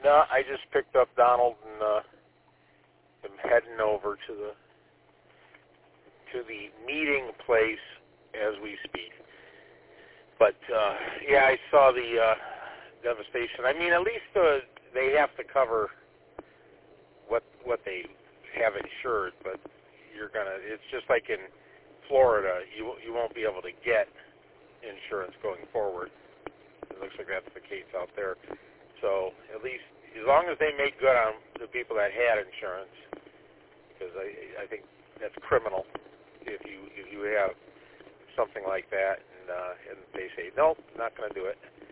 No, I just picked up Donald and am heading over to the meeting place as we speak. But yeah, I saw the devastation. I mean, at least they have to cover what they have insured, but it's just like in Florida, you won't be able to get insurance going forward. It looks like that's the case out there. So at least as long as they make good on the people that had insurance, because I think that's criminal if you have something like that and they say nope, not going to do it.